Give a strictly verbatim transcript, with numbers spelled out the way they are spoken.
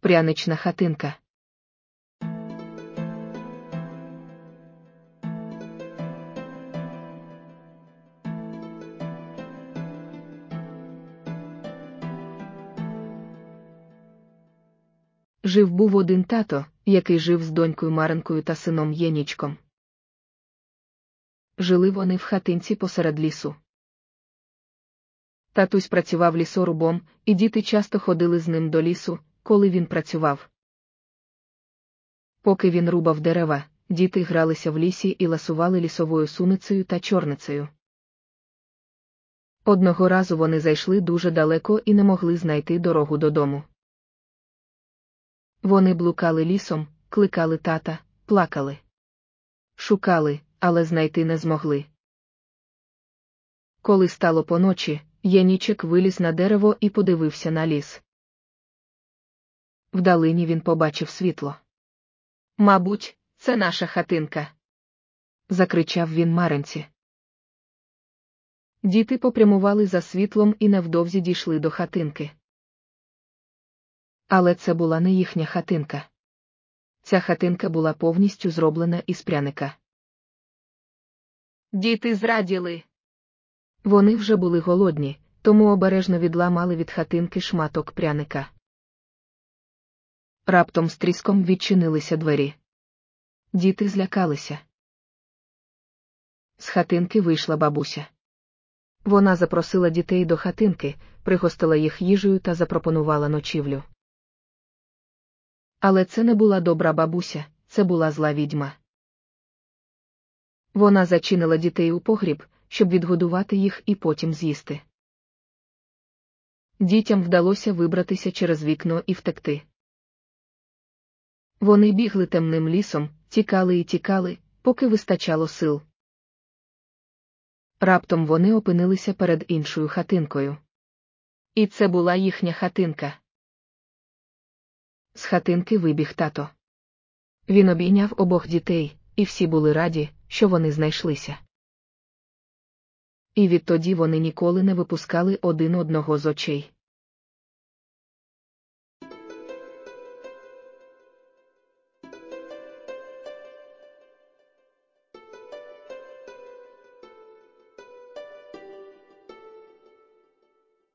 Прянична хатинка. Жив був один тато, який жив з донькою Маренкою та сином Єнічком. Жили вони в хатинці посеред лісу. Татусь працював лісорубом, і діти часто ходили з ним до лісу, коли він працював. Поки він рубав дерева, діти гралися в лісі і ласували лісовою суницею та чорницею. Одного разу вони зайшли дуже далеко і не могли знайти дорогу додому. Вони блукали лісом, кликали тата, плакали. Шукали, але знайти не змогли. Коли стало поночі, Єнічек виліз на дерево і подивився на ліс. Вдалині він побачив світло. «Мабуть, це наша хатинка!» – закричав він Маренці. Діти попрямували за світлом і невдовзі дійшли до хатинки. Але це була не їхня хатинка. Ця хатинка була повністю зроблена із пряника. Діти зраділи. Вони вже були голодні, тому обережно відламали від хатинки шматок пряника. Раптом з тріском відчинилися двері. Діти злякалися. З хатинки вийшла бабуся. Вона запросила дітей до хатинки, пригостила їх їжею та запропонувала ночівлю. Але це не була добра бабуся, це була зла відьма. Вона зачинила дітей у погріб, щоб відгодувати їх і потім з'їсти. Дітям вдалося вибратися через вікно і втекти. Вони бігли темним лісом, тікали і тікали, поки вистачало сил. Раптом вони опинилися перед іншою хатинкою. І це була їхня хатинка. З хатинки вибіг тато. Він обійняв обох дітей, і всі були раді, що вони знайшлися. І відтоді вони ніколи не випускали один одного з очей.